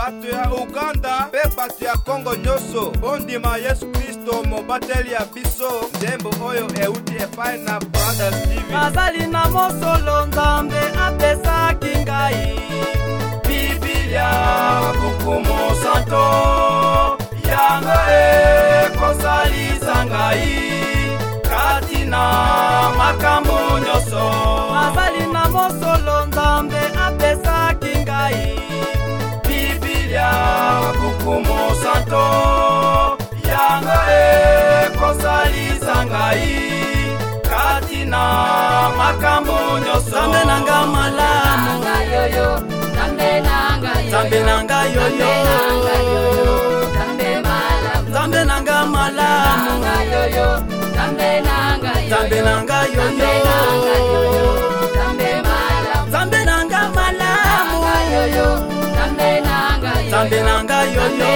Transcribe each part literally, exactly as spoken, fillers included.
bato ya Uganda pe bato ya Kongo nyonso bondima Yesu Kristo mobateli ya biso nzembo oyo euti epai na Brother Stevie. Azali na mosolo Nzambe apesaki ngai Biblia buku mosanto yango ekosalisa ngai kati na makambo nyonso. Azali na mosolo Nzambe apesaki ngai Biblia buku mosanto yango ekosalisa ngai kati na makambo nyonso. Nzambe nanga malamu yoyo, Nzambe nanga yoyo, Nzambe nanga yoyo, Nzambe malamu, Nzambe nanga malamu yoyo, Nzambe nanga yoyo, Nzambe nanga yoyo, Nzambe malamu, Nzambe nanga malamu yoyo, Nzambe nanga yoyo, Nzambe nanga yoyo,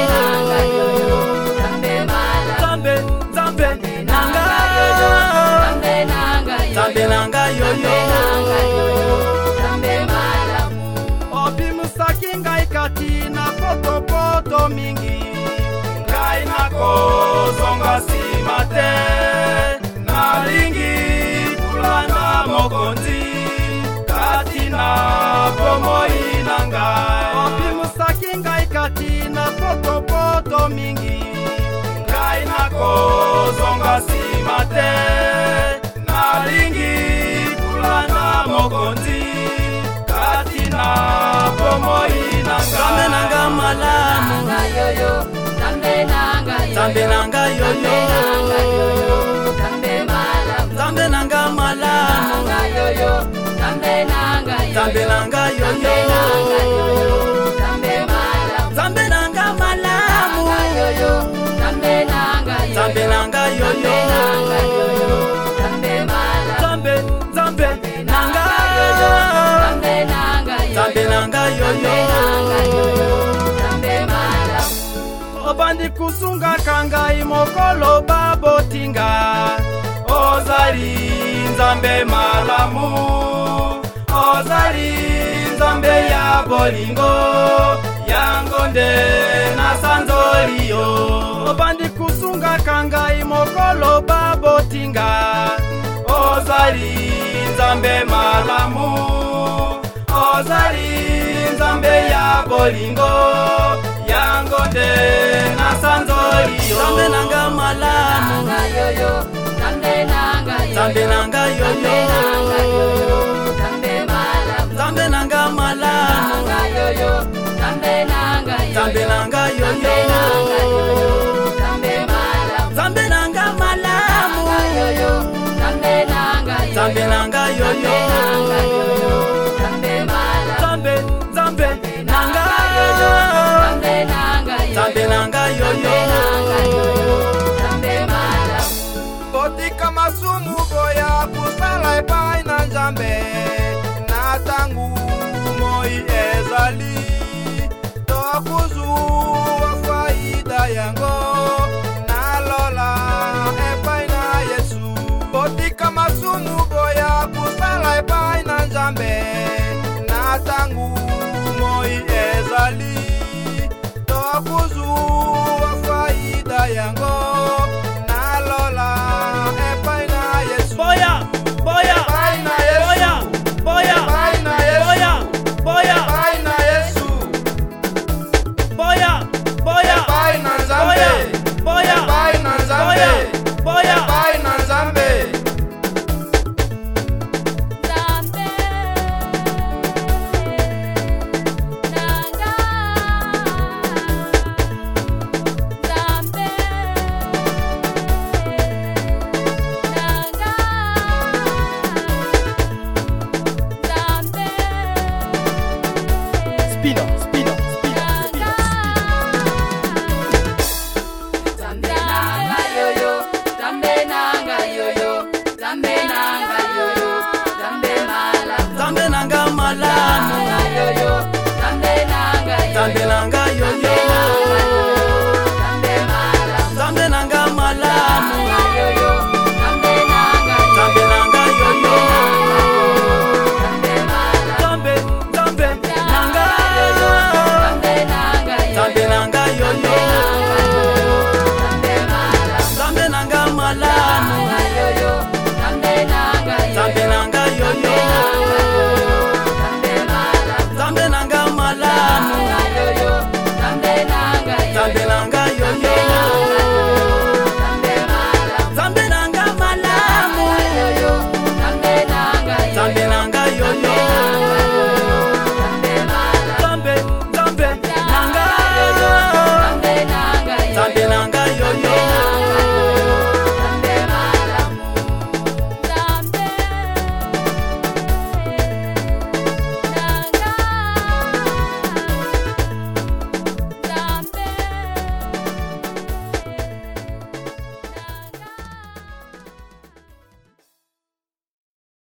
Nzambe malamu, Nzambe Nzambe nanga yoyo, Nzambe nanga yoyo, Nzambe nanga yoyo, Nzambe malamu. obimusaki ngai kati na potopoto mingi ngai nakozonga nsima te nalingi kulanda mokonzi kati na bomoi na ngai. obimusaki ngai kati na potopoto mingi ngai nakozonga nsima te nalingi kulanda mokonzi kati na bomoi na Nzambe nanga malamu yoyo, Nzambe nanga yoyo, Nzambe nanga yoyo, Nzambe malamu, Nzambe nanga malamu yoyo, Nzambe nanga yoyo, Nzambe nanga yoyo, Nzambe malamu, Nzambe nanga malamu yoyo, Nzambe nanga yoyo, Nzambe nanga yoyo, Nzambe malamu, Nzambe Nzambe nanga Nzambe nanga yoyo, Nzambe nanga yoyo, Nzambe malamu. obandi kusungaka ngai mokolo babotinga ozali nzambe malamu ozali nzambe ya bolingo yango nde nasanzoli yo. obandi kusungaka ngai mokolo babotinga ozali nzambe malamu ozali nzambe ya bolingo yango nde nasanzoli yo. Nzambe nanga malamu yoyo, Nzambe nanga yoyo, Nzambe nanga yoyo, Nzambe malamu, Nzambe nanga malamu yoyo, Nzambe nanga yoyo, Nzambe nanga yoyo, Nzambe malamu, Nzambe nanga malamu yoyo, Nzambe nanga yoyo, Nzambe nanga yoyo, Nzambe malamu, Nzambe Nzambe nanga Nzambe nanga yoyo, Nzambe nanga yoyo, Nzambe malamu. botika masumu boya kusala epai na Nzambe na tangu moi ezali tokuzuwa faida yango nalola epai na Yesu. botika masumu boya kusala epai na Nzambe na tangu moi ezali tokuzuwa faida yango nalola epai na Yesu. boya boya Epai na Yesu. boya boya Epai na Yesu. boya boya Epai na Yesu. boya